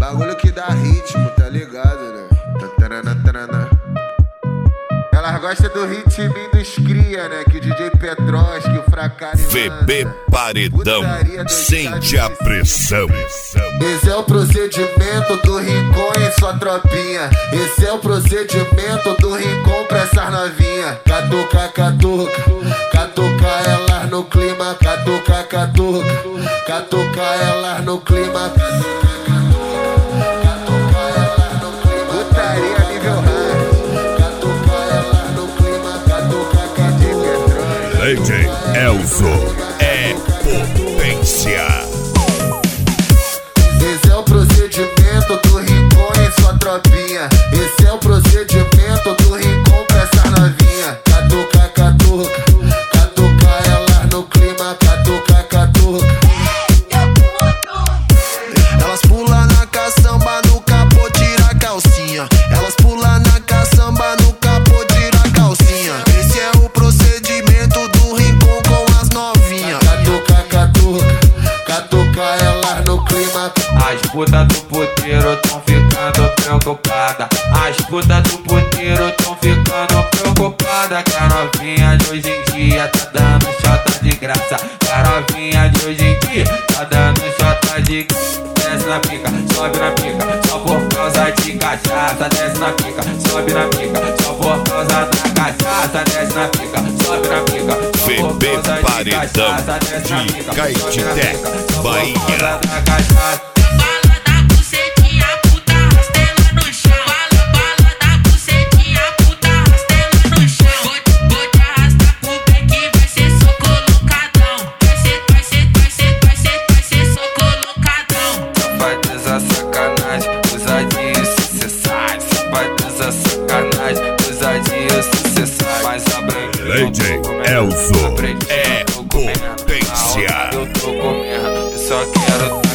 bagulho que dá ritmo, tá ligado, né? Elas gostam do ritminho dos cria, né? Que o DJ Petros, que o Fracari VB Paredão, sente a pressão. Esse é o procedimento do Rincon e sua tropinha. Esse é o procedimento do Rincon pra essas novinha. Catuca, catuca, catuca elas no clima. Catuca, catuca, catuca elas no clima. Catuca, catuca, catuca elas no clima. Putaria nível hard. Catuca elas no clima. Catuca, catuca. DJ Elzo é potência. Esse é o procedimento do Rincon e sua tropinha. Esse é o procedimento do Rincon pra essa novinha. Catuca, catuca, catuca elas no clima. Catuca, catuca. Elas pulam na caçamba, no capô tira a calcinha. Elas pulam na caçamba, no capô tira a calcinha. Esse é o procedimento do Rincon com as novinhas. Catuca, catuca, catuca elas no clima. As putas do puteiro tão ficando preocupada. As putas do puteiro tão ficando preocupada. Que a novinha de hoje em dia tá dando chota de graça. Que a novinha de hoje em dia tá dando chota de graça. Desce na pica, sobe na pica, só por causa de cachaça. Desce na pica, sobe na pica, só por causa da cachaça. Desce na pica, sobe na pica, só por VB causa de Paredão cachaça. Desce na de pica, Caetité, Bahia. da cachaça. Bala da bucetinha, puta rastela no chão. Bala da bucetinha, puta rastela no chão. Vou te arrastar pro bem que vai ser soco loucadão. Vai ser soco loucadão. Safadeza, sacanagem, ousadia sucessais. Safadeza, sacanagem, ousadia sucessais. Mas abrangiu. DJ Elzo é potência. Eu tô comendo, eu só quero